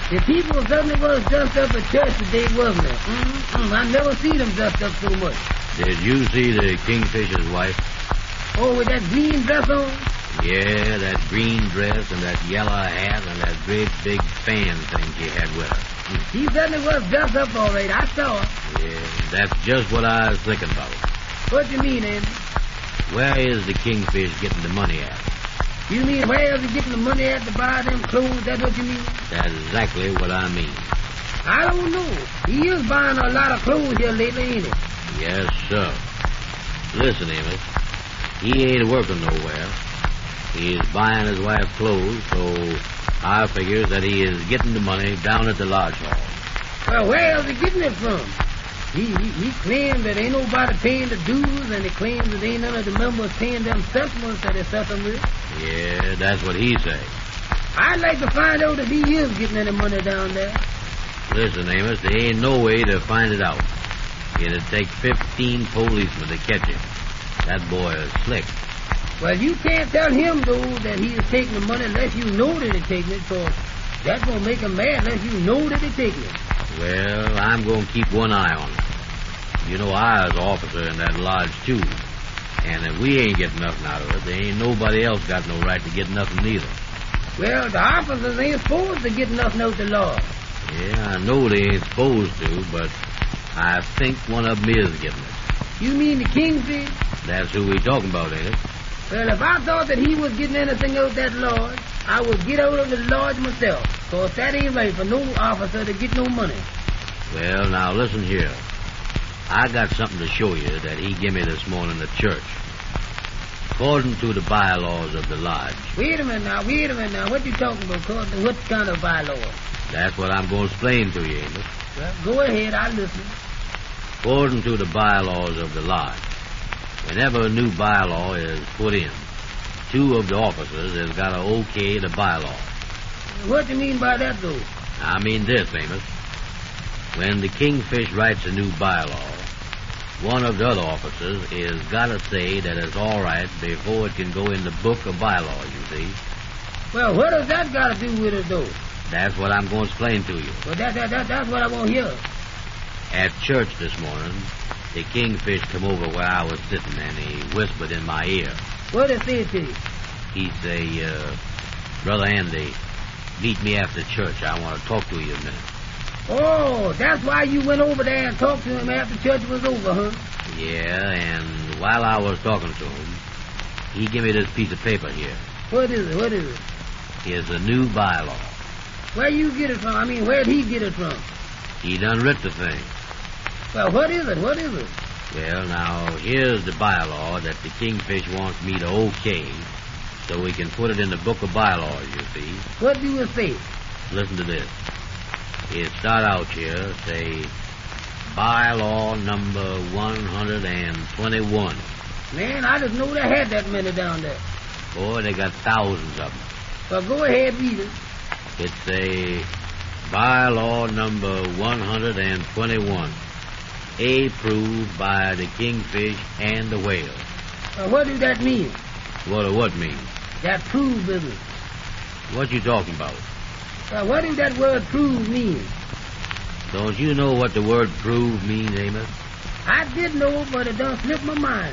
The people certainly was dressed up at church today, wasn't it? I never seen them dressed up so much. Did you see the Kingfisher's wife? Oh, with that green dress on? Yeah, that green dress and that yellow hat and that great big fan thing she had with her. She certainly was dressed up all right. I saw her. Yeah, that's just what I was thinking about. What you mean, Andy? Where is the Kingfish getting the money at? You mean where is he getting the money at to buy them clothes? That's what you mean? That's exactly what I mean. I don't know. He is buying a lot of clothes here lately, ain't he? Yes, sir. Listen, Amos. He ain't working nowhere. He is buying his wife clothes, so I figures that he is getting the money down at the lodge hall. Well, where is he getting it from? He claims that ain't nobody paying the dues, and he claims that ain't none of the members paying them settlements that they settle with. Yeah, that's what he say. I'd like to find out if he is getting any money down there. Listen, Amos, there ain't no way to find it out. It'd take 15 policemen to catch him. That boy is slick. Well, you can't tell him, though, that he is taking the money unless you know that he's taking it, so that's going to make him mad unless you know that he's taking it. Well, I'm going to keep one eye on him. You know, I was an officer in that lodge, too. And if we ain't getting nothing out of it, there ain't nobody else got no right to get nothing neither. Well, the officers ain't supposed to get nothing out the law. Yeah, I know they ain't supposed to, but I think one of them is getting it. You mean the Kingfish? That's who we talking about, ain't it? Well, if I thought that he was getting anything out that lodge, I would get out of the lodge myself. Cause that ain't right for no officer to get no money. Well, now listen here. I got something to show you that he give me this morning at church. According to the bylaws of the lodge. Wait a minute now. What you talking about? What kind of bylaws? That's what I'm going to explain to you, Amos. Well, go ahead, I'll listen. According to the bylaws of the lodge, whenever a new bylaw is put in, two of the officers has got to okay the bylaw. What do you mean by that, though? I mean this, Amos. When the Kingfish writes a new bylaw, one of the other officers is got to say that it's all right before it can go in the book of bylaws, you see. Well, what does that got to do with it, though? That's what I'm going to explain to you. Well, that's what I want to hear. At church this morning, the Kingfish come over where I was sitting, and he whispered in my ear. What did he say to you? He say, Brother Andy, meet me after church. I want to talk to you a minute. Oh, that's why you went over there and talked to him after church was over, huh? Yeah, and while I was talking to him, he gave me this piece of paper here. What is it? Here's a new bylaw. Where you get it from? I mean, where'd he get it from? He done writ the thing. Well, what is it? Well, now, here's the bylaw that the Kingfish wants me to okay, so we can put it in the book of bylaws, you see. What do it say? Listen to this. It start out here, say, bylaw number 121. Man, I just know they had that many down there. Boy, they got thousands of them. Well, go ahead, read it. It's a bylaw number 121, approved by the Kingfish and the Whale. What does that mean? What mean? That prove business. What you talking about? What does that word prove mean? Don't you know what the word prove means, Amos? I did know, but it done slipped my mind.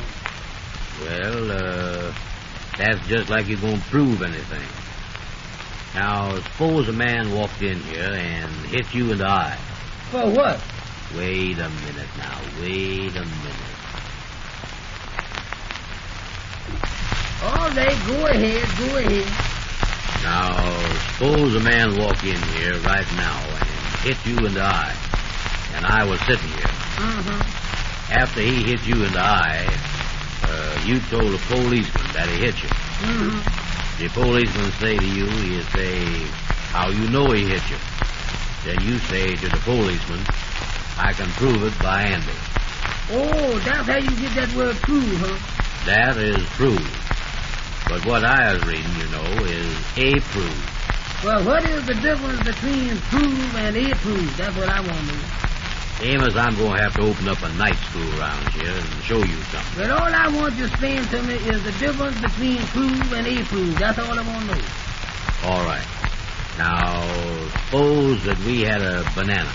Well, that's just like you're going to prove anything. Now, suppose a man walked in here and hit you in the eye. For what? Wait a minute now. All right, go ahead. Now, suppose a man walked in here right now and hit you in the eye, and I was sitting here. Mm-hmm. After he hit you in the eye, you told the policeman that he hit you. Mm-hmm. The policeman say to you, he say, how you know he hit you. Then you say to the policeman, I can prove it by Andy. Oh, that's how you get that word prove, huh? That is prove. But what I was reading, you know, is approve. Well, what is the difference between prove and approve? That's what I want to know. Amos, I'm going to have to open up a night school around here and show you something. Well, all I want you to explain to me is the difference between prove and approve. That's all I want to know. All right. Now, suppose that we had a banana.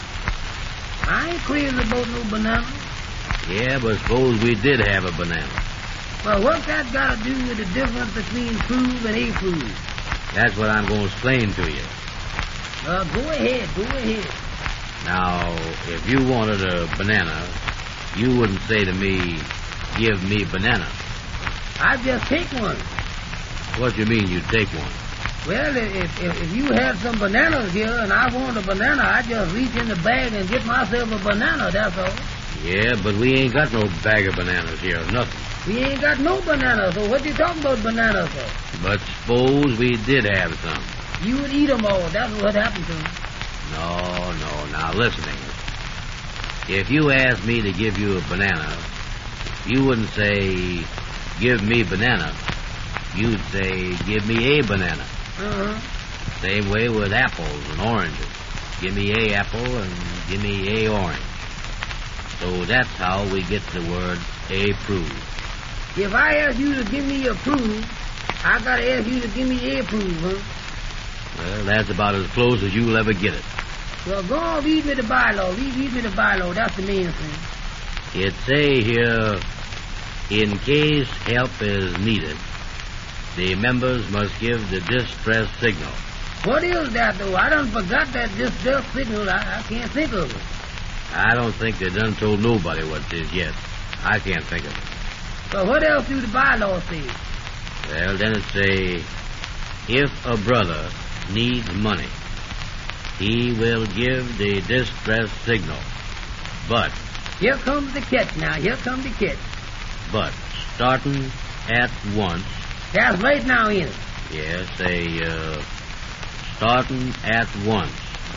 I ain't crazy about no banana. Yeah, but suppose we did have a banana. Well, what's that got to do with the difference between prove and approve? That's what I'm going to explain to you. Go ahead. Now, if you wanted a banana, you wouldn't say to me, give me banana. I'd just take one. What do you mean you'd take one? Well, if you had some bananas here and I want a banana, I'd just reach in the bag and get myself a banana, that's all. Yeah, but we ain't got no bag of bananas here, nothing. We ain't got no bananas, so what you talking about bananas for? But suppose we did have some. You would eat them all, that's what happened to them. No, now listen, Amos. If you asked me to give you a banana, you wouldn't say, give me banana. You'd say, give me a banana. Uh-huh. Same way with apples and oranges. Give me a apple and give me a orange. So that's how we get the word approve. If I ask you to give me approve, I gotta ask you to give me approve, huh? Well, that's about as close as you'll ever get it. Well, go on, read me the bylaw. Read me the bylaw. That's the main thing. It say here, in case help is needed, the members must give the distress signal. What is that, though? I done forgot that distress signal. I can't think of it. I don't think they done told nobody what it is yet. I can't think of it. So what else do the bylaw say? Well, then it say, if a brother needs money, he will give the distress signal. But... Here comes the catch now. Here comes the catch. But starting at once... That's right now, ain't it? Yeah, say, starting at once.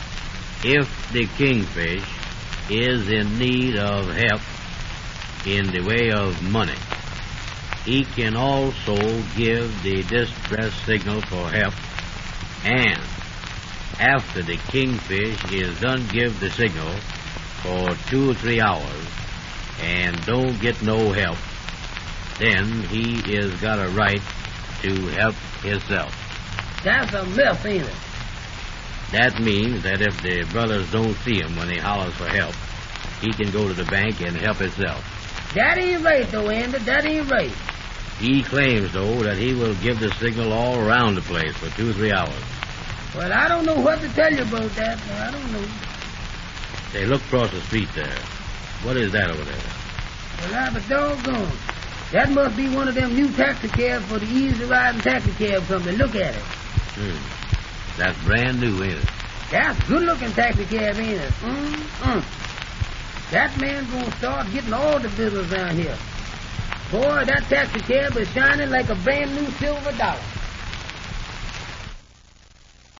If the kingfish is in need of help in the way of money, he can also give the distress signal for help, and after the kingfish is done give the signal for 2 or 3 hours and don't get no help, then he is got a right to help himself. That's a myth, ain't it? That means that if the brothers don't see him when he hollers for help, he can go to the bank and help himself. That ain't right, though, Andy. That ain't right. He claims, though, that he will give the signal all around the place for 2 or 3 hours. Well, I don't know what to tell you about that. I don't know. Say, look across the street there. What is that over there? Well, I'm a doggone. That must be one of them new taxi cabs for the easy riding taxi cab company. Look at it. That's brand new, ain't it? That's good-looking taxi cab, ain't it? That man's gonna start getting all the business around here. Boy, that taxi cab is shining like a brand new silver dollar.